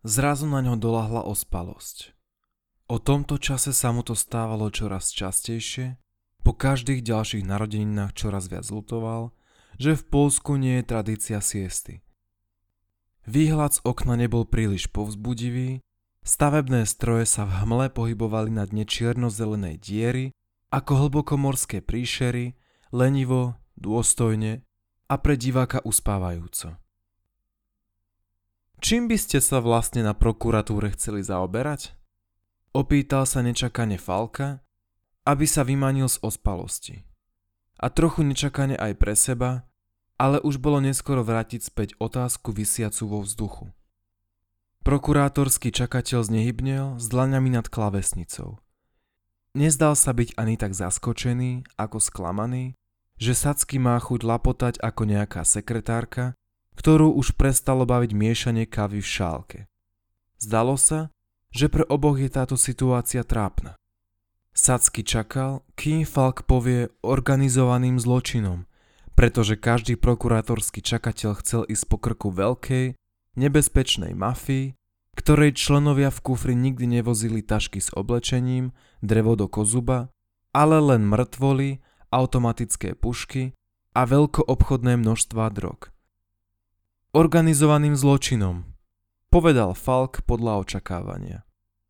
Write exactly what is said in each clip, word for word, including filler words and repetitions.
Zrazu na ňo doľahla ospalosť. O tomto čase sa mu to stávalo čoraz častejšie, po každých ďalších narodeninách čoraz viac ľutoval, že v Poľsku nie je tradícia siesty. Výhľad z okna nebol príliš povzbudivý, stavebné stroje sa v hmle pohybovali na dne čierno-zelenej diery ako hlbokomorské príšery, lenivo, dôstojne a pre diváka uspávajúco. Čím by ste sa vlastne na prokuratúre chceli zaoberať? Opýtal sa nečakane Falka, aby sa vymanil z ospalosti. A trochu nečakane aj pre seba, ale už bolo neskoro vrátiť späť otázku visiacu vo vzduchu. Prokurátorský čakateľ znehybnel s dlaňami nad klávesnicou. Nezdal sa byť ani tak zaskočený, ako sklamaný, že Sacky má chuť lapotať ako nejaká sekretárka, ktorú už prestalo baviť miešanie kávy v šálke. Zdalo sa, že pre oboch je táto situácia trápna. Sacky čakal, kým Falk povie organizovaným zločinom, pretože každý prokurátorský čakateľ chcel ísť po krku veľkej, nebezpečnej mafii, ktorej členovia v kufri nikdy nevozili tašky s oblečením, drevo do kozuba, ale len mŕtvoly, automatické pušky a veľkoobchodné množstvá drog. Organizovaným zločinom, povedal Falk podľa očakávania.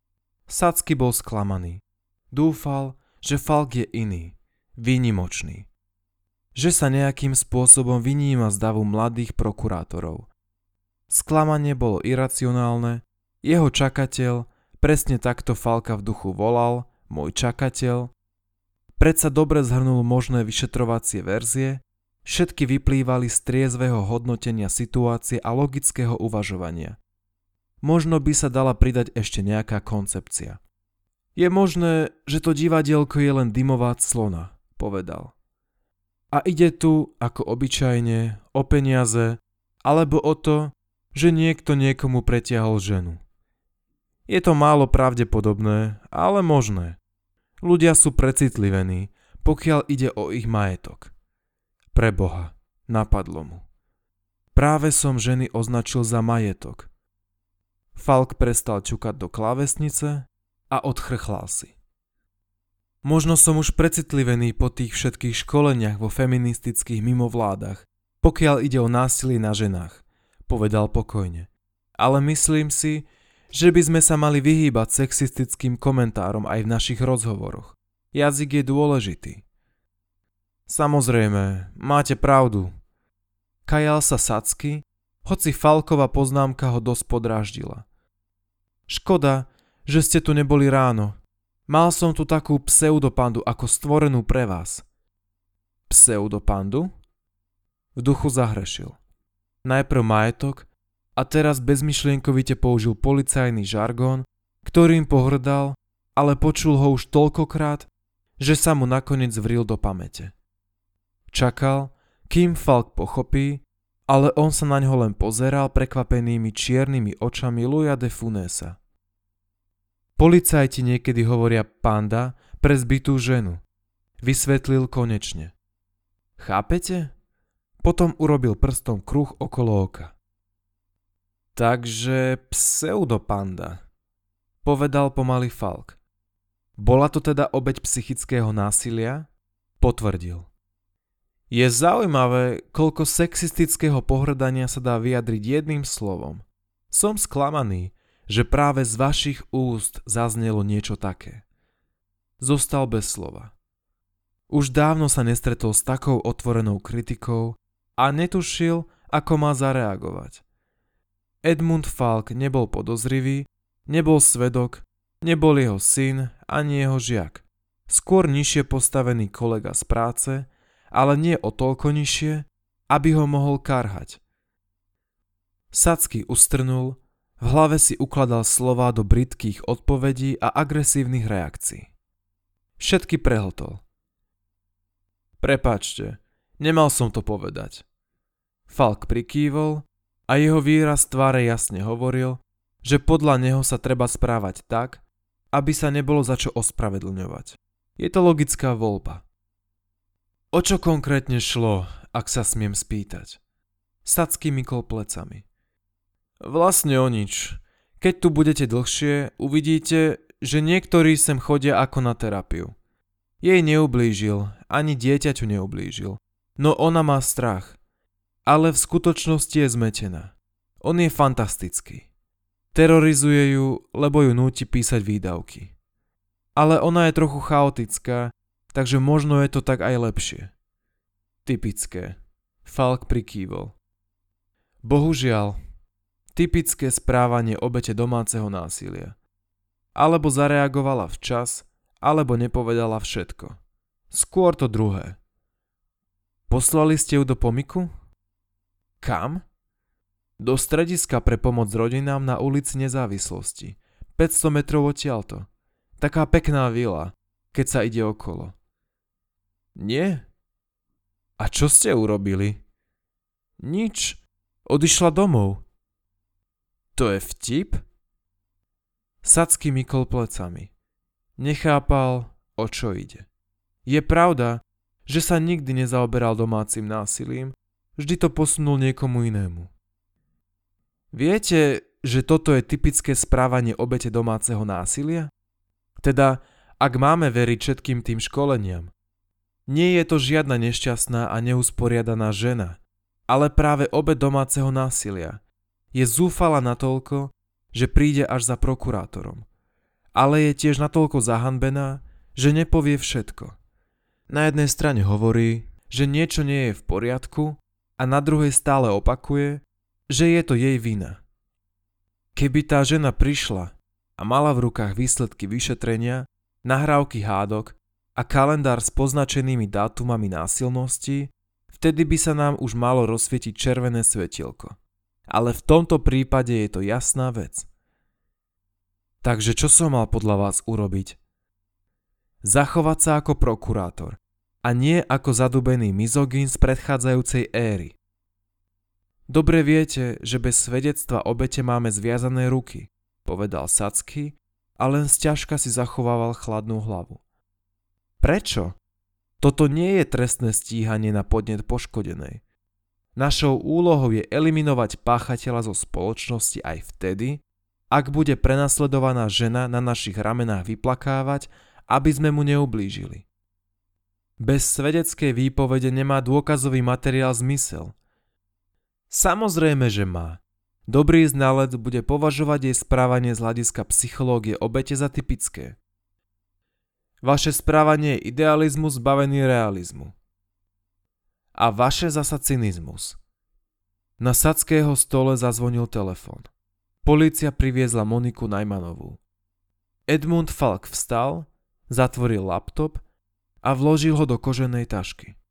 Sacky bol sklamaný. Dúfal, že Falk je iný, výnimočný. Že sa nejakým spôsobom vyníma z davu mladých prokurátorov. Sklamanie bolo iracionálne, jeho čakateľ, presne takto Falka v duchu volal, môj čakateľ, predsa dobre zhrnul možné vyšetrovacie verzie, všetky vyplývali z triezvého hodnotenia situácie a logického uvažovania. Možno by sa dala pridať ešte nejaká koncepcia. Je možné, že to divadielko je len dymová clona, povedal. A ide tu, ako obyčajne, o peniaze, alebo o to, že niekto niekomu pretiahol ženu. Je to málo pravdepodobné, ale možné. Ľudia sú precitlivení, pokiaľ ide o ich majetok. Preboha, napadlo mu. Práve som ženy označil za majetok. Falk prestal čukať do klávesnice a odchrchlal si. Možno som už precitlivený po tých všetkých školeniach vo feministických mimovládach, pokiaľ ide o násilie na ženách, povedal pokojne. Ale myslím si, že by sme sa mali vyhýbať sexistickým komentárom aj v našich rozhovoroch. Jazyk je dôležitý. Samozrejme, máte pravdu. Kajal sa Sacky, hoci Falkova poznámka ho dosť podráždila. Škoda, že ste tu neboli ráno. Mal som tu takú pseudopandu ako stvorenú pre vás. Pseudopandu? V duchu zahrešil. Najprv majetok a teraz bezmyšlienkovite použil policajný žargón, ktorým pohrdal, ale počul ho už toľkokrát, že sa mu nakoniec vril do pamäte. Čakal, kým Falk pochopí, ale on sa na ňo len pozeral prekvapenými čiernymi očami Luja de Funesa. Policajti niekedy hovoria panda pre zbitú ženu. Vysvetlil konečne. Chápete? Potom urobil prstom kruh okolo oka. Takže pseudopanda, povedal pomaly Falk. Bola to teda obeť psychického násilia? Potvrdil. Je zaujímavé, koľko sexistického pohŕdania sa dá vyjadriť jedným slovom. Som sklamaný, že práve z vašich úst zaznelo niečo také. Zostal bez slova. Už dávno sa nestretol s takou otvorenou kritikou a netušil, ako má zareagovať. Edmund Falk nebol podozrivý, nebol svedok, nebol jeho syn ani jeho žiak. Skôr nižšie postavený kolega z práce, ale nie o toľko nižšie, aby ho mohol karhať. Sacky ustrnul, v hlave si ukladal slová do brytkých odpovedí a agresívnych reakcií. Všetky prehltol. Prepáčte, nemal som to povedať. Falk prikývol a jeho výraz tváre jasne hovoril, že podľa neho sa treba správať tak, aby sa nebolo za čo ospravedlňovať. Je to logická voľba. O čo konkrétne šlo, ak sa smiem spýtať? Sacky mykol plecami. Vlastne o nič. Keď tu budete dlhšie, uvidíte, že niektorí sem chodia ako na terapiu. Jej neublížil, ani dieťaťu neublížil, no ona má strach. Ale v skutočnosti je zmetená. On je fantastický. Terorizuje ju, lebo ju núti písať výdavky. Ale ona je trochu chaotická, takže možno je to tak aj lepšie. Typické. Falk prikývol. Bohužiaľ, typické správanie obete domáceho násilia. Alebo zareagovala včas, alebo nepovedala všetko. Skôr to druhé. Poslali ste ju do Pomiku? Kam? Do strediska pre pomoc rodinám na ulici Nezávislosti. päťsto metrov odtiaľto. Taká pekná vila, keď sa ide okolo. Nie? A čo ste urobili? Nič. Odišla domov. To je vtip? Sacky mykol plecami. Nechápal, o čo ide. Je pravda, že sa nikdy nezaoberal domácim násilím, vždy to posunul niekomu inému. Viete, že toto je typické správanie obete domáceho násilia? Teda, ak máme veriť všetkým tým školeniam. Nie je to žiadna nešťastná a neusporiadaná žena, ale práve obeť domáceho násilia. Je zúfala natoľko, že príde až za prokurátorom. Ale je tiež natoľko zahanbená, že nepovie všetko. Na jednej strane hovorí, že niečo nie je v poriadku a na druhej stále opakuje, že je to jej vina. Keby tá žena prišla a mala v rukách výsledky vyšetrenia, nahrávky hádok a kalendár s poznačenými dátumami násilností, vtedy by sa nám už malo rozsvietiť červené svetielko. Ale v tomto prípade je to jasná vec. Takže čo som mal podľa vás urobiť? Zachovať sa ako prokurátor a nie ako zadubený mizogín z predchádzajúcej éry. Dobre viete, že bez svedectva obete máme zviazané ruky, povedal Sacky a len sťažka si zachovával chladnú hlavu. Prečo? Toto nie je trestné stíhanie na podnet poškodenej. Našou úlohou je eliminovať páchateľa zo spoločnosti aj vtedy, ak bude prenasledovaná žena na našich ramenách vyplakávať, aby sme mu neublížili. Bez svedeckej výpovede nemá dôkazový materiál zmysel. Samozrejme, že má. Dobrý znalec bude považovať jej správanie z hľadiska psychológie obete za typické. Vaše správanie je idealizmus zbavený realizmu. A vaše zasa cynizmus. Na Sackého stole zazvonil telefón. Polícia priviezla Moniku Najmanovú. Edmund Falk vstal, zatvoril laptop a vložil ho do koženej tašky.